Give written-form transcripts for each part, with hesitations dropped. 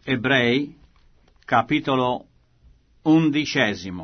Ebrei, capitolo 11.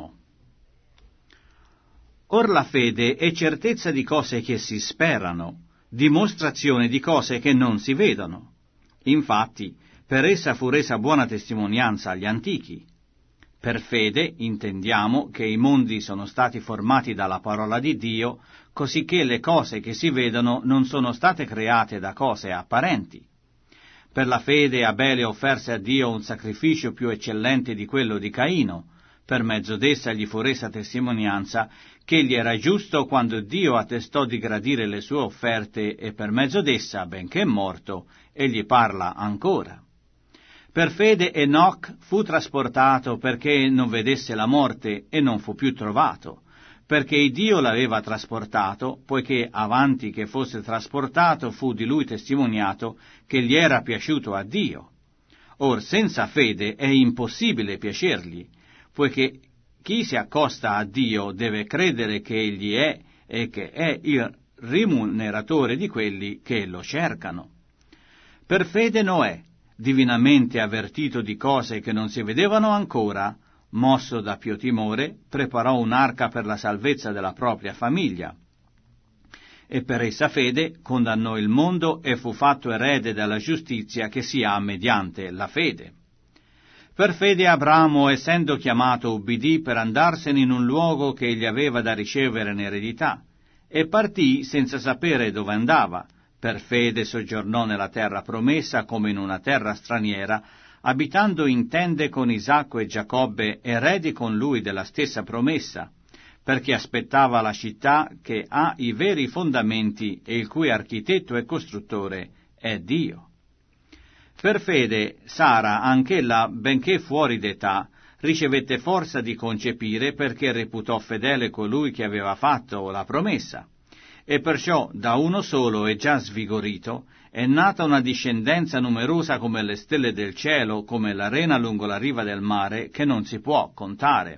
Or la fede è certezza di cose che si sperano, dimostrazione di cose che non si vedono. Infatti, per essa fu resa buona testimonianza agli antichi. Per fede intendiamo che i mondi sono stati formati dalla parola di Dio, cosicché le cose che si vedono non sono state create da cose apparenti. Per la fede Abele offerse a Dio un sacrificio più eccellente di quello di Caino. Per mezzo d'essa gli fu resa testimonianza che egli era giusto quando Dio attestò di gradire le sue offerte, e per mezzo d'essa, benché morto, egli parla ancora. Per fede Enoch fu trasportato perché non vedesse la morte e non fu più trovato, perché Dio l'aveva trasportato, poiché avanti che fosse trasportato fu di lui testimoniato che gli era piaciuto a Dio. Or senza fede è impossibile piacergli, poiché chi si accosta a Dio deve credere che egli è e che è il rimuneratore di quelli che lo cercano. Per fede Noè, divinamente avvertito di cose che non si vedevano ancora, mosso da pio timore, preparò un'arca per la salvezza della propria famiglia. E per essa fede condannò il mondo e fu fatto erede della giustizia che si ha mediante la fede. Per fede Abramo, essendo chiamato, ubbidì per andarsene in un luogo che egli aveva da ricevere in eredità, e partì senza sapere dove andava. Per fede soggiornò nella terra promessa come in una terra straniera, abitando in tende con Isacco e Giacobbe, eredi con lui della stessa promessa, perché aspettava la città che ha i veri fondamenti e il cui architetto e costruttore è Dio. Per fede Sara, anch'ella, benché fuori d'età, ricevette forza di concepire perché reputò fedele colui che aveva fatto la promessa. E perciò da uno solo e già svigorito è nata una discendenza numerosa come le stelle del cielo, come l'arena lungo la riva del mare, che non si può contare.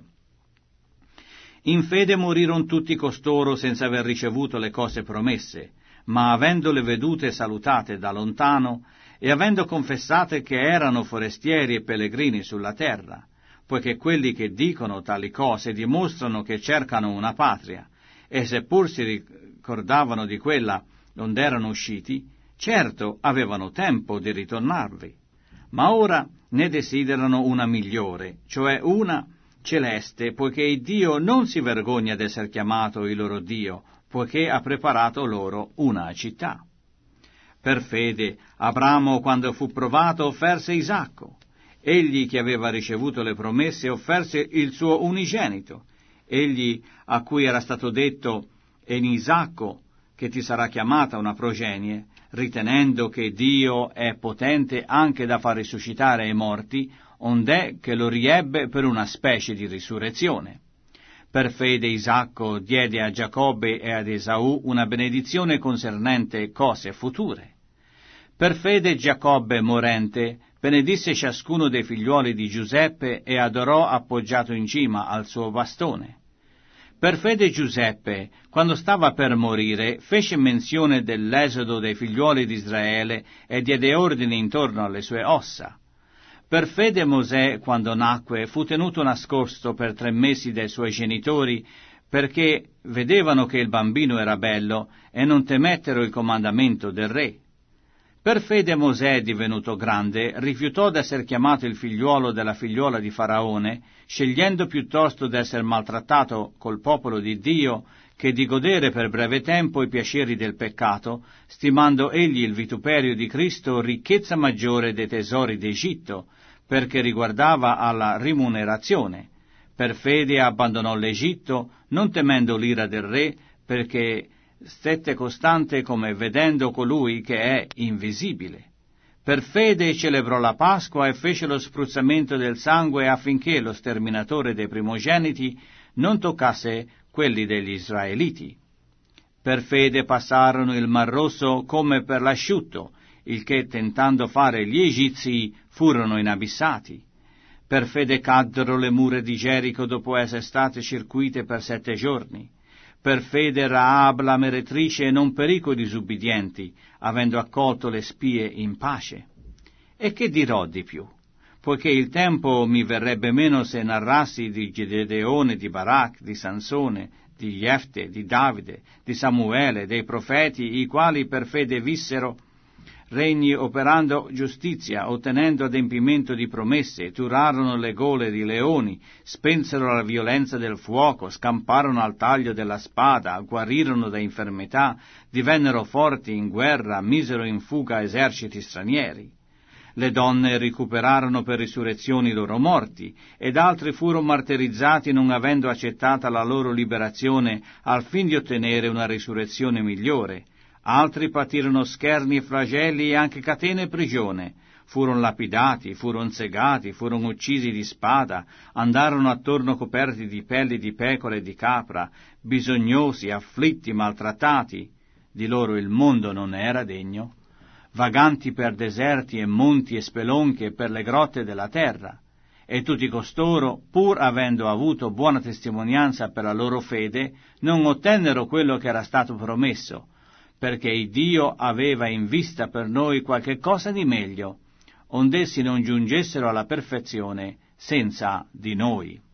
In fede morirono tutti costoro senza aver ricevuto le cose promesse, ma avendole vedute salutate da lontano, e avendo confessate che erano forestieri e pellegrini sulla terra, poiché quelli che dicono tali cose dimostrano che cercano una patria, e seppur si ricordavano di quella donde erano usciti, certo avevano tempo di ritornarvi. Ma ora ne desiderano una migliore, cioè una celeste, poiché Dio non si vergogna d'esser chiamato il loro Dio, poiché ha preparato loro una città. Per fede Abramo, quando fu provato, offerse Isacco. Egli che aveva ricevuto le promesse offerse il suo unigenito. Egli a cui era stato detto: «È in Isacco che ti sarà chiamata una progenie», ritenendo che Dio è potente anche da far risuscitare i morti, ond'è che lo riebbe per una specie di risurrezione. Per fede Isacco diede a Giacobbe e ad Esaù una benedizione concernente cose future. Per fede Giacobbe, morente, benedisse ciascuno dei figliuoli di Giuseppe e adorò appoggiato in cima al suo bastone. Per fede Giuseppe, quando stava per morire, fece menzione dell'esodo dei figliuoli di Israele e diede ordine intorno alle sue ossa. Per fede Mosè, quando nacque, fu tenuto nascosto per 3 mesi dai suoi genitori, perché vedevano che il bambino era bello e non temettero il comandamento del re. Per fede Mosè, divenuto grande, rifiutò d'esser chiamato il figliuolo della figliuola di Faraone, scegliendo piuttosto d'esser maltrattato col popolo di Dio che di godere per breve tempo i piaceri del peccato, stimando egli il vituperio di Cristo ricchezza maggiore dei tesori d'Egitto, perché riguardava alla rimunerazione. Per fede abbandonò l'Egitto, non temendo l'ira del re, perché stette costante come vedendo colui che è invisibile. Per fede celebrò la Pasqua e fece lo spruzzamento del sangue affinché lo sterminatore dei primogeniti non toccasse quelli degli Israeliti. Per fede passarono il Mar Rosso come per l'asciutto, il che tentando fare gli egizi furono inabissati. Per fede caddero le mura di Gerico dopo essere state circuite per 7 giorni. Per fede Raab la meretrice non perì coi disubbidienti, avendo accolto le spie in pace. E che dirò di più? poiché il tempo mi verrebbe meno se narrassi di Gedeone, di Barak, di Sansone, di Jefte, di Davide, di Samuele, dei profeti, i quali per fede vissero regni operando giustizia, ottenendo adempimento di promesse, turarono le gole di leoni, spensero la violenza del fuoco, scamparono al taglio della spada, guarirono da infermità, divennero forti in guerra, misero in fuga eserciti stranieri. Le donne recuperarono per risurrezione i loro morti, ed altri furono martirizzati non avendo accettata la loro liberazione al fin di ottenere una risurrezione migliore. Altri patirono scherni e flagelli e anche catene e prigione, furono lapidati, furono segati, furono uccisi di spada, andarono attorno coperti di pelli di pecora e di capra, bisognosi, afflitti, maltrattati. Di loro il mondo non era degno, vaganti per deserti e monti e spelonche e per le grotte della terra. E tutti costoro, pur avendo avuto buona testimonianza per la loro fede, non ottennero quello che era stato promesso, perché Dio aveva in vista per noi qualche cosa di meglio, ond'essi non giungessero alla perfezione senza di noi.